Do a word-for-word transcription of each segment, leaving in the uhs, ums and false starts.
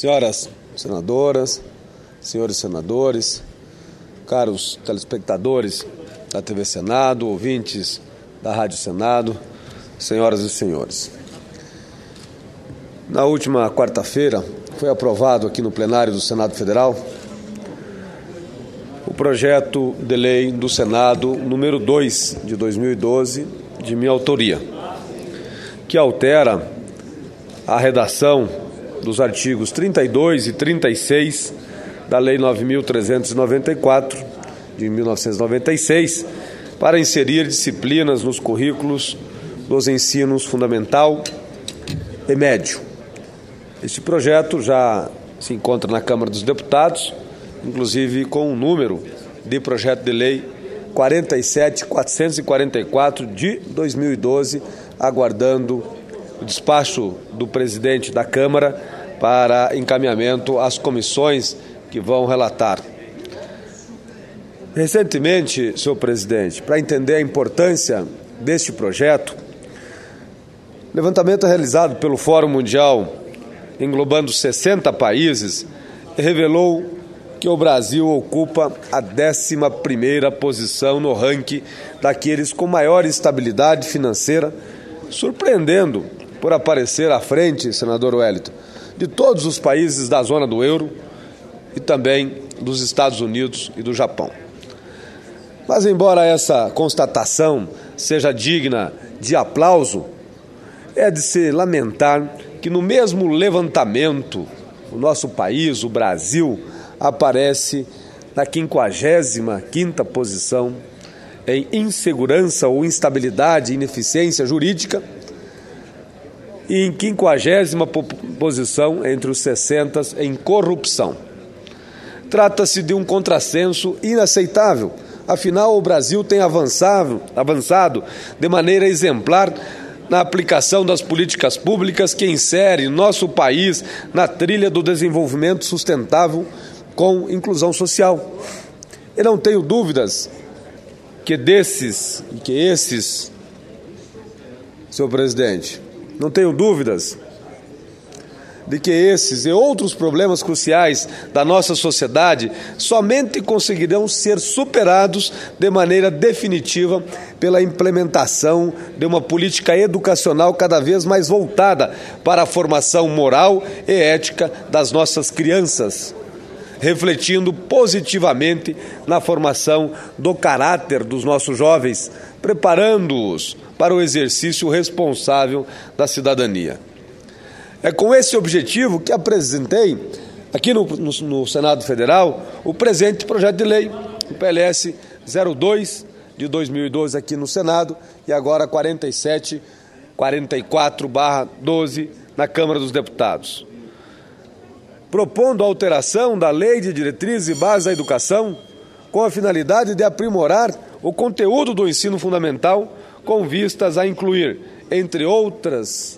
Senhoras senadoras, senhores senadores, caros telespectadores da T V Senado, ouvintes da Rádio Senado, senhoras e senhores. Na última quarta-feira foi aprovado aqui no plenário do Senado Federal o projeto de lei do Senado número dois de dois mil e doze, de minha autoria, que altera a redação dos artigos trinta e dois e trinta e seis da Lei nove mil trezentos e noventa e quatro, de mil novecentos e noventa e seis, para inserir disciplinas nos currículos dos ensinos fundamental e médio. Este projeto já se encontra na Câmara dos Deputados, inclusive com o número de projeto de lei quarenta e sete mil quatrocentos e quarenta e quatro de dois mil e doze, aguardando o despacho do presidente da Câmara para encaminhamento às comissões que vão relatar. Recentemente, senhor presidente, para entender a importância deste projeto, levantamento realizado pelo Fórum Mundial, englobando sessenta países, revelou que o Brasil ocupa a décima primeira posição no ranking daqueles com maior estabilidade financeira, surpreendendo por aparecer à frente, senador Wellington, de todos os países da zona do euro e também dos Estados Unidos e do Japão. Mas, embora essa constatação seja digna de aplauso, é de se lamentar que no mesmo levantamento o nosso país, o Brasil, aparece na quinquagésima quinta posição em insegurança ou instabilidade e ineficiência jurídica e em quinquagésima posição entre os sessenta em corrupção. Trata-se de um contrassenso inaceitável. Afinal, o Brasil tem avançado, avançado de maneira exemplar na aplicação das políticas públicas que inserem nosso país na trilha do desenvolvimento sustentável com inclusão social. E não tenho dúvidas que desses, que esses, senhor presidente, não tenho dúvidas de que esses e outros problemas cruciais da nossa sociedade somente conseguirão ser superados de maneira definitiva pela implementação de uma política educacional cada vez mais voltada para a formação moral e ética das nossas crianças, refletindo positivamente na formação do caráter dos nossos jovens, preparando-os para o exercício responsável da cidadania. É com esse objetivo que apresentei aqui no, no, no Senado Federal o presente projeto de lei, o P L S zero dois de dois mil e doze aqui no Senado e agora quarenta e sete quarenta e quatro barra doze na Câmara dos Deputados, propondo a alteração da Lei de Diretrizes e Bases da Educação com a finalidade de aprimorar o conteúdo do ensino fundamental com vistas a incluir, entre outras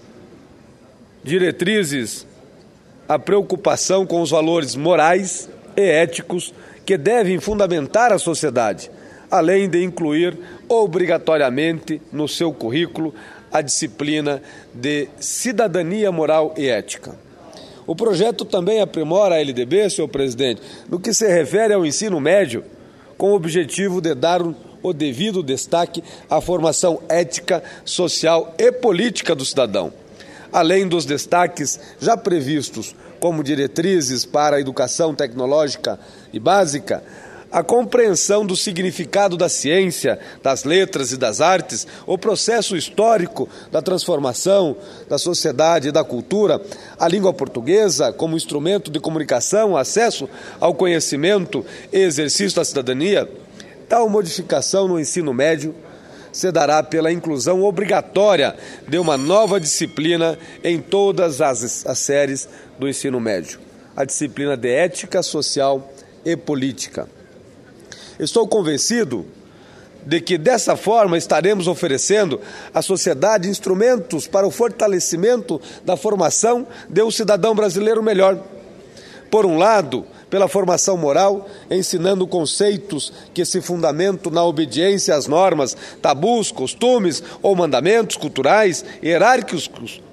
diretrizes, a preocupação com os valores morais e éticos que devem fundamentar a sociedade, além de incluir obrigatoriamente no seu currículo a disciplina de cidadania moral e ética. O projeto também aprimora a L D B, senhor presidente, no que se refere ao ensino médio, com o objetivo de dar o devido destaque à formação ética, social e política do cidadão, além dos destaques já previstos como diretrizes para a educação tecnológica e básica, a compreensão do significado da ciência, das letras e das artes, o processo histórico da transformação da sociedade e da cultura, a língua portuguesa como instrumento de comunicação, acesso ao conhecimento e exercício da cidadania. Tal modificação no ensino médio se dará pela inclusão obrigatória de uma nova disciplina em todas as, as séries do ensino médio, a disciplina de ética social e política. Estou convencido de que dessa forma estaremos oferecendo à sociedade instrumentos para o fortalecimento da formação de um cidadão brasileiro melhor. Por um lado, pela formação moral, ensinando conceitos que se fundamentam na obediência às normas, tabus, costumes ou mandamentos culturais, hierárquicos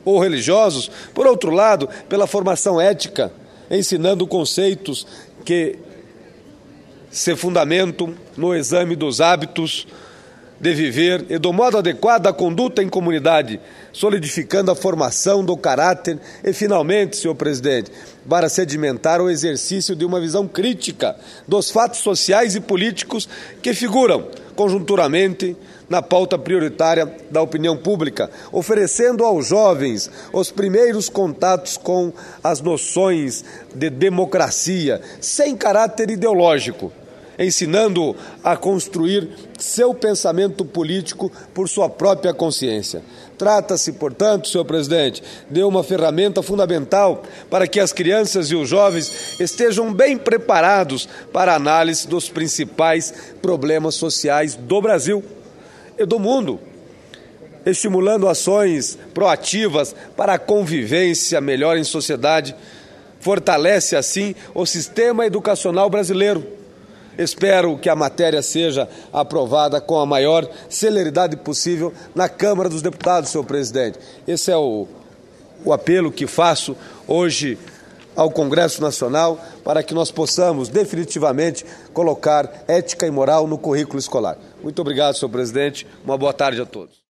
ou religiosos, por outro lado, pela formação ética, ensinando conceitos que se fundamentam no exame dos hábitos de viver e do modo adequado à conduta em comunidade, solidificando a formação do caráter e, finalmente, senhor presidente, para sedimentar o exercício de uma visão crítica dos fatos sociais e políticos que figuram conjunturamente na pauta prioritária da opinião pública, oferecendo aos jovens os primeiros contatos com as noções de democracia, sem caráter ideológico, ensinando a construir seu pensamento político por sua própria consciência. Trata-se, portanto, senhor presidente, de uma ferramenta fundamental para que as crianças e os jovens estejam bem preparados para a análise dos principais problemas sociais do Brasil e do mundo, estimulando ações proativas para a convivência melhor em sociedade, fortalece assim o sistema educacional brasileiro. Espero que a matéria seja aprovada com a maior celeridade possível na Câmara dos Deputados, senhor presidente. Esse é o, o apelo que faço hoje ao Congresso Nacional para que nós possamos definitivamente colocar ética e moral no currículo escolar. Muito obrigado, senhor presidente. Uma boa tarde a todos.